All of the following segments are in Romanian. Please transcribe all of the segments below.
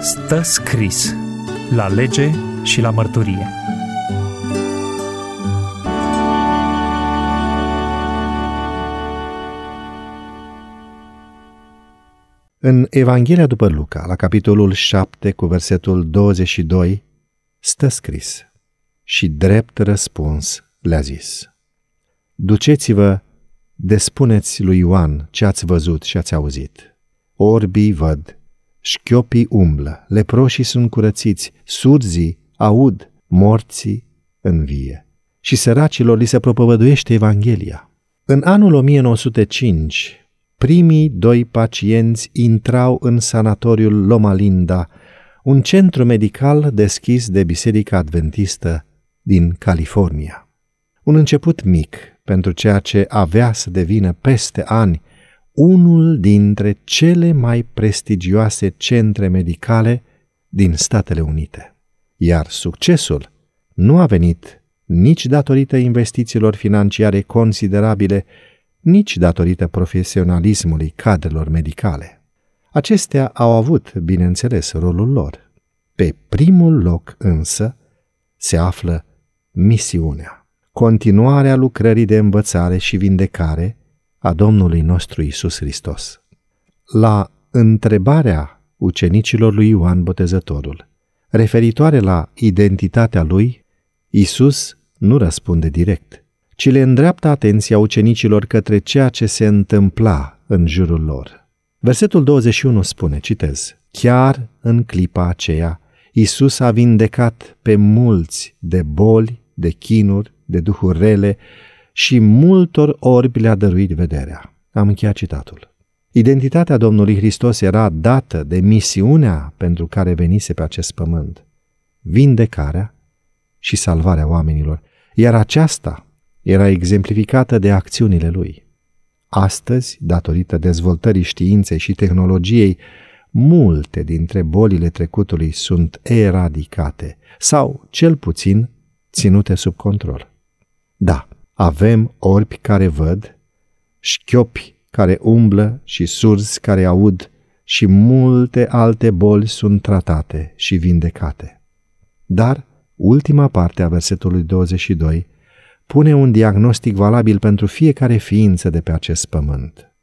Stă scris la lege și la mărturie. În Evanghelia după Luca, la capitolul 7, cu versetul 22, stă scris: și drept răspuns le-a zis: duceți-vă, despuneți lui Ioan ce ați văzut și ați auzit. Orbii văd, șchiopii umblă, leproșii sunt curățiți, surzii aud, morții învie. Și săracilor li se propovăduiește Evanghelia. În anul 1905, primii 2 pacienți intrau în sanatoriul Loma Linda, un centru medical deschis de Biserica Adventistă din California. Un început mic pentru ceea ce avea să devină peste ani unul dintre cele mai prestigioase centre medicale din Statele Unite. Iar succesul nu a venit nici datorită investițiilor financiare considerabile, nici datorită profesionalismului cadrelor medicale. Acestea au avut, bineînțeles, rolul lor. Pe primul loc însă se află misiunea, continuarea lucrării de învățare și vindecare a Domnului nostru Iisus Hristos. La întrebarea ucenicilor lui Ioan Botezătorul, referitoare la identitatea lui, Iisus nu răspunde direct, ci le îndreaptă atenția ucenicilor către ceea ce se întâmpla în jurul lor. Versetul 21 spune, citez: chiar în clipa aceea, Iisus a vindecat pe mulți de boli, de chinuri, de duhuri rele și multor orbi le-a dăruit vederea. Am încheiat citatul. Identitatea Domnului Hristos era dată de misiunea pentru care venise pe acest pământ, vindecarea și salvarea oamenilor, iar aceasta era exemplificată de acțiunile lui. Astăzi, datorită dezvoltării științei și tehnologiei, multe dintre bolile trecutului sunt eradicate sau, cel puțin, ținute sub control. Da, avem orbi care văd, șchiopi care umblă și surzi care aud și multe alte boli sunt tratate și vindecate. Dar ultima parte a versetului 22 pune un diagnostic valabil pentru fiecare ființă de pe acest pământ: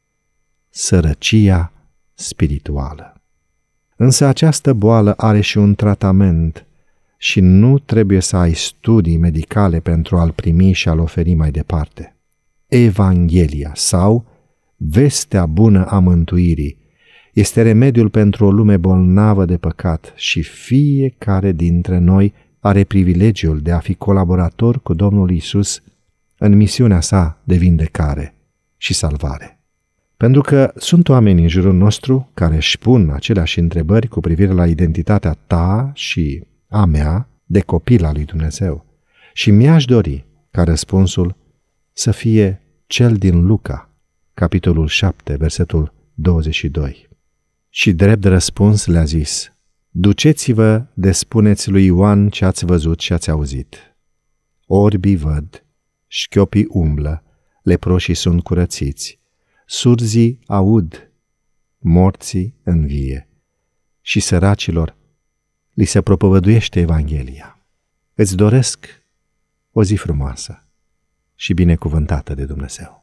sărăcia spirituală. Însă această boală are și un tratament și nu trebuie să ai studii medicale pentru a-l primi și a-l oferi mai departe. Evanghelia sau vestea bună a mântuirii este remediul pentru o lume bolnavă de păcat și fiecare dintre noi are privilegiul de a fi colaborator cu Domnul Iisus în misiunea sa de vindecare și salvare. Pentru că sunt oameni în jurul nostru care își pun aceleași întrebări cu privire la identitatea ta și a mea de copil al lui Dumnezeu. Și mi-aș dori ca răspunsul să fie cel din Luca, capitolul 7, versetul 22. Și drept răspuns le-a zis: duceți-vă, despuneți lui Ioan ce ați văzut și ați auzit. Orbii văd, șchiopii umblă, leproșii sunt curățiți, surzii aud, morții învie și săracilor li se propovăduiește Evanghelia. Îți doresc o zi frumoasă și binecuvântată de Dumnezeu.